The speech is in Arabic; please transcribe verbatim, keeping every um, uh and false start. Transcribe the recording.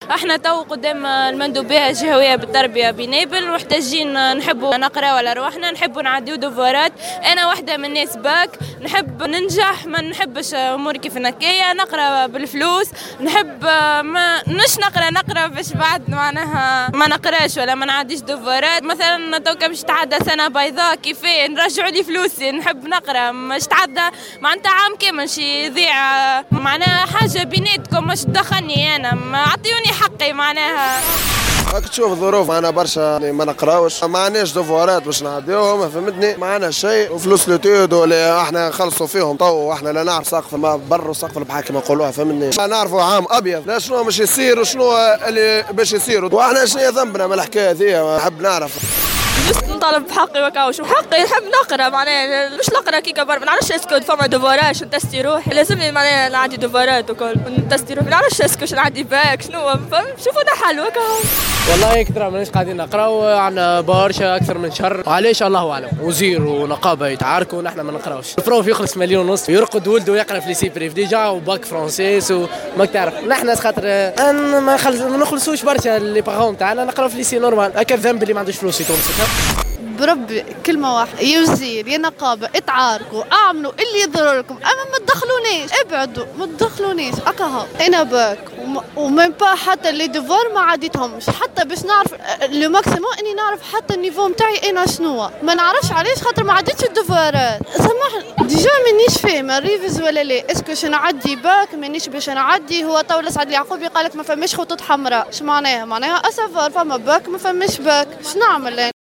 احنا تو قدام المندوبية الجهوية بالتربية بنابل، محتاجين نحبوا نقرا على رواحنا، نحبوا نعديو دوفوارات. انا واحدة من الناس باك نحب ننجح، ما نحبش امور كيف نكاية، نقرا بالفلوس، نحب ما نش نقرا نقرا باش بعد معناها ما نقراش ولا ما نعديش دوفوارات. مثلا تو باش تعدى سنة بيضاء كيفاه نرجعوا لي فلوسي، نحب نقرا مش تعدى معناتها عام كامل شي يضيع، معناها حاجة بيناتكم مش تدخلني انا، ما اعطيوني حقي معناها. راك تشوف ظروف معنا برشا ما نقراوش، ما معناش دوفوارات باش نعديوهم، فهمتني؟ معنا شيء وفلوس لوتيود اللي احنا نخلصوا فيهم تو، واحنا لا نعرف سقف ما بر وسقف البحر كما نقولوها، فهمتني؟ ما نعرفوا عام ابيض، لا شنو باش يصير وشنو اللي باش يصير، واحنا شنو ذنبنا من الحكايه ذي؟ نحب نعرف. جست نطالب بحقي وكاوش وحقي، نحب نقرا معناها مش نقرا كي كبر، ما نعرفش اسكو فما دوفارات نتستي روحي، لازمني معناها نعدي دوفارات وكل نتستي روحي، ما نعرفش اسكو نعدي باك شنو فهم، شوفوا لنا حل وكاو. والله كثر ماناش قاعدين نقراو، عندنا برشا اكثر من شهر، وعلاش الله اعلم، وزير ونقابه يتعاركوا ونحن ما نقراوش. البروف يخلص مليون ونص، يرقد ولده يقرا في ليسي بريف ديجا وباك فرونسيس وما تعرف، نحن خاطر ما نخلصوش برشا لي بارون تاعنا، نقراو في ليسي نورمال، هكا الذنب اللي ما عندوش فلوس يتونس. بربي كلمة واحدة، يا وزير يا نقابة اتعاركوا، اعملوا اللي يضرركم، اما ما تدخلونيش، ابعدوا ما تدخلونيش. اكاها انا باك ومن با حتى اللي ديفور ما عديتهمش، حتى باش نعرف لو ماكسيموم اني نعرف حتى النيفو نتاعي انا شنو، ما نعرفش علاش خاطر ما عديتش الديفوارات. سامحني ديجا مانيش فاهمة ريفز ولا لا، اسكو باش نعدي باك مانيش باش نعدي. هو تو سعد اليعقوبي قالك ما فماش خطوط حمراء، اش معناها؟ معناها اسافار فما باك ما فماش باك، اش نعمل؟